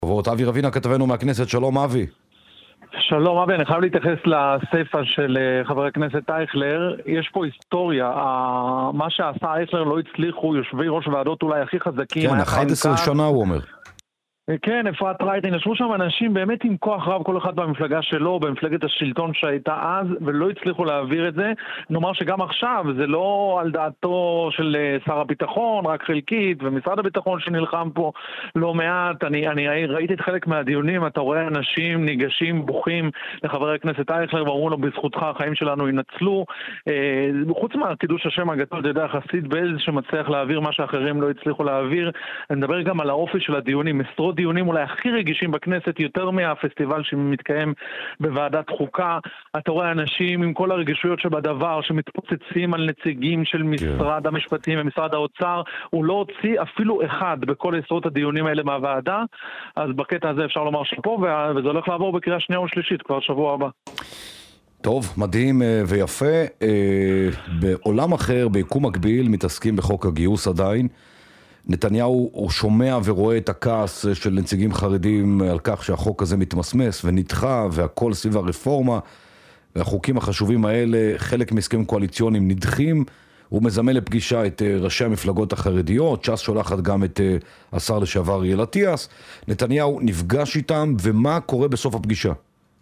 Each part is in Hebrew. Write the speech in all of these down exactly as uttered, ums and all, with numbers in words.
טובות, אבי רבינה כתבנו מהכנסת, שלום אבי. שלום אבי, אני חייב להתייחס לספר של חבר הכנסת אייכלר. יש פה היסטוריה, מה שעשה אייכלר לא הצליחו יושבי ראש ועדות אולי הכי חזקים. כן, אחת עשרה שנה הוא אומר. כן, אפרת רייטן, ישבו שם אנשים באמת עם כוח רב, כל אחד במפלגה שלו, במפלגת השלטון שהייתה אז, ולא הצליחו להעביר את זה. נאמר שגם עכשיו, זה לא על דעתו של שר הביטחון, רק חלקית, ומשרד הביטחון שנלחם פה לא מעט. אני, אני ראיתי את חלק מהדיונים, אתה רואה אנשים ניגשים, בוכים לחבר הכנסת אייכלר, ואומרו לו, בזכותך החיים שלנו ינצלו. אה, חוץ מהקידוש השם הגדול, אתה יודע, חסיד בעז שמצליח להעביר מה שאחרים לא הצליחו להעביר. אני מדבר גם על האופי של הדיונים, עשרות דיונים אולי הכי רגישים בכנסת, יותר מהפסטיבל שמתקיים בוועדת חוקה. אתה רואה אנשים עם כל הרגישויות שבדבר, שמתפוצצים על נציגים של משרד המשפטים ומשרד האוצר. הוא לא הוציא אפילו אחד בכל עשרות הדיונים האלה מהוועדה, אז בקטע הזה אפשר לומר שפה, וזה הולך לעבור בקריאה שנייה ושלישית כבר שבוע הבא. טוב, מדהים ויפה. בעולם אחר, ביקום מקביל, מתעסקים בחוק הגיוס עדיין. נתניהו הוא שומע ורואה את הכעס של נציגים חרדים על כך שהחוק הזה מתמסמס ונדחה, והכל סביב הרפורמה והחוקים החשובים האלה, חלק מהסכמים קואליציוניים נדחים. הוא מזמן לפגישה את ראשי המפלגות החרדיות, ש"ס שולחת גם את השר לשעבר אריאל אטיאס. נתניהו נפגש איתם, ומה קורה בסוף הפגישה?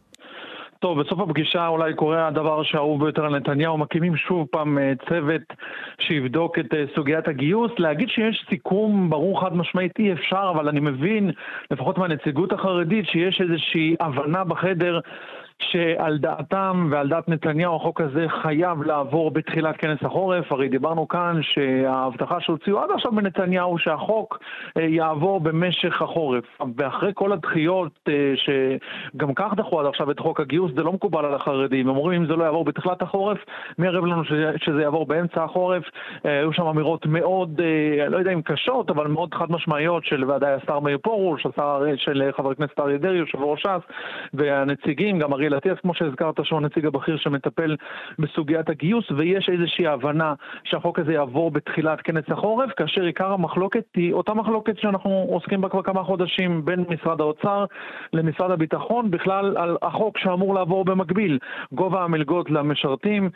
טוב, בסוף הפגישה אולי קורה הדבר שאהוב ביותר על נתניהו, מקימים שוב פעם צוות שיבדוק את סוגיית הגיוס. להגיד שיש סיכום ברור חד משמעית אי אפשר, אבל אני מבין, לפחות מהנציגות החרדית, שיש איזושהי הבנה בחדר שעל דעתם ועל דעת נתניהו החוק הזה חייב לעבור בתחילת כנס החורף. הרי דיברנו כאן שההבטחה שהוציאו עד עכשיו בנתניהו שהחוק יעבור במשך החורף, ואחרי כל הדחיות שגם כך דחו עד עכשיו את חוק הגיוס, זה לא מקובל על החרדים. הם אומרים אם זה לא יעבור בתחילת החורף, מי ערב לנו שזה יעבור באמצע החורף? היו שם אמירות מאוד, לא יודע אם קשות, אבל מאוד חד משמעיות של ודאי השר מאיר פרוש, השר של חבר הכנסת אריה דרעי, יושב ראש ש"ס, והנציגים, גם אריאל אטיאס, כמו שהזכרת, שהוא הנציג הבכיר שמטפל בסוגיית הגיוס, ויש איזושהי הבנה שהחוק הזה יעבור בתחילת כנס החורף, כאשר עיקר המחלוקת היא אותה מחלוקת שאנחנו עוסקים בה כבר כמה חודשים בין משרד האוצר למשרד הביטחון, בכלל על החוק שאמור לעבור במקביל, גובה המלגות למשרתים,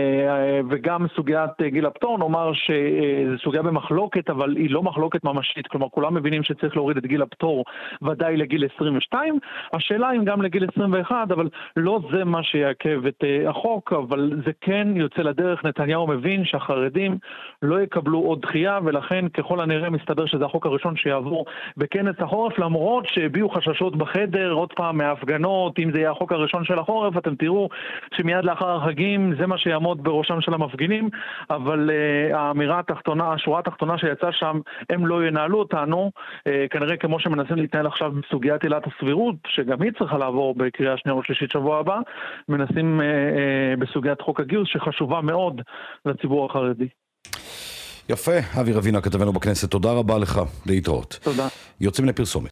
וגם סוגיית גיל הפטור. נאמר שזו סוגיה במחלוקת, אבל היא לא מחלוקת ממשית, כלומר כולם מבינים שצריך להוריד את גיל הפטור ודאי לגיל עשרים ושתיים, השאלה אם גם לגיל עשרים ואחת, אבל לא זה מה שיעכב את uh, החוק, אבל זה כן יוצא לדרך. נתניהו מבין שהחרדים לא יקבלו עוד דחייה, ולכן ככל הנראה מסתבר שזה החוק הראשון שיעבור בכנס החורף, למרות שהביעו חששות בחדר, עוד פעם מההפגנות, אם זה יהיה החוק הראשון של החורף, אתם תראו שמיד לאחר החגים זה מה שיעמוד בראשם של המפגינים, אבל uh, האמירה התחתונה, השורה התחתונה שיצאה שם, הם לא ינהלו אותנו, uh, כנראה כמו שמנסים להתנהל עכשיו בסוגיית עילת הסבירות, שגם היא צריכה לעבור בקריאה שנייה ושלישית שבוע הבא, מנסים אה, אה, בסוגיית חוק הגיוס שחשובה מאוד לציבור החרדי. יפה, אבי רבינה כתבנו בכנסת, תודה רבה לך, להתראות. תודה. יוצאים לפרסומת.